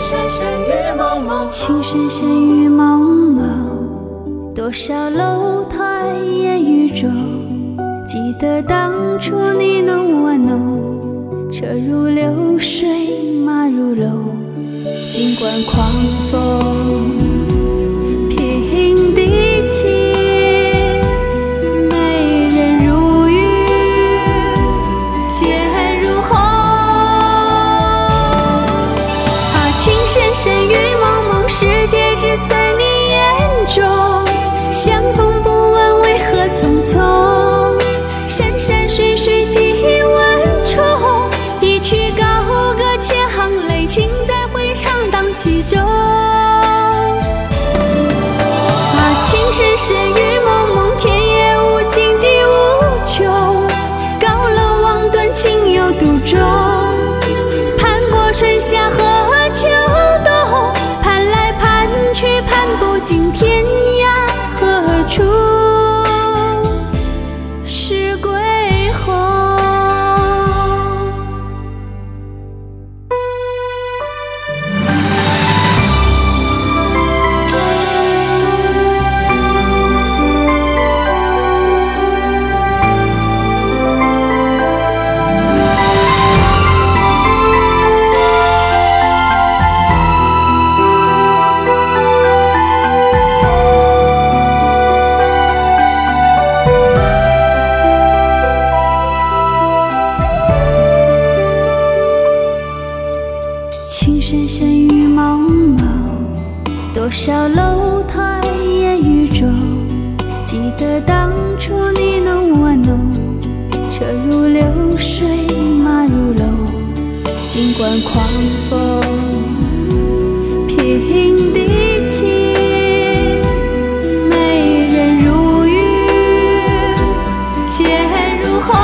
深深雨蒙蒙， 情深深雨蒙蒙，多少楼台烟雨中。记得当初你侬我侬，车如流水马如龙，尽管狂风平地起，美人如玉剑如虹。情深深雨蒙蒙，世界只在你眼中，相逢不问为何匆匆，山山水水几万重，一曲高歌千行泪，情在回肠荡气中。情深深雨蒙蒙，天也无尽地无穷，高楼望断情有独钟，盼过春夏和秋冬，盼来盼去盼不尽天涯何处是归鸿。情深深雨蒙蒙，多少楼台烟雨中。记得当初你侬我侬，车如流水马如龙，尽管狂风平地起，美人如玉剑如虹。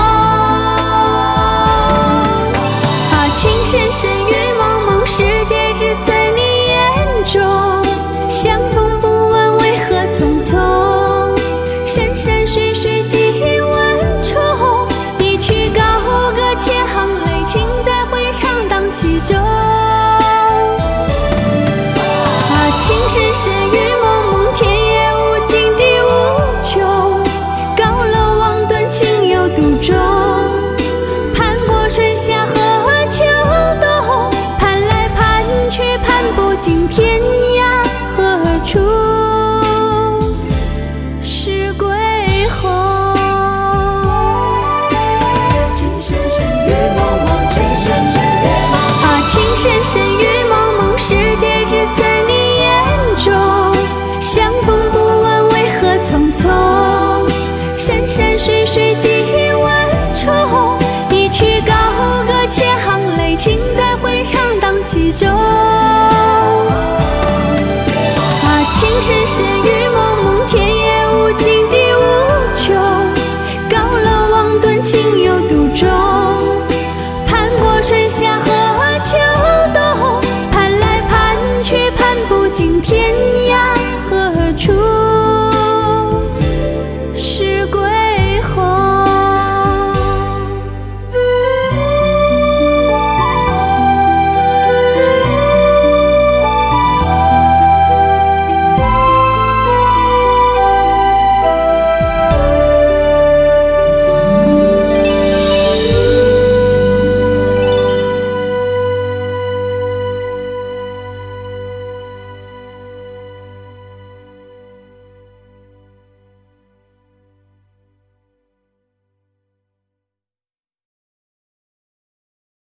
情深深雨蒙蒙，世界只在你眼中，相逢不问为何匆匆，山山水水几万重，一曲高歌千行泪，情在回肠荡气中。情深深雨蒙蒙。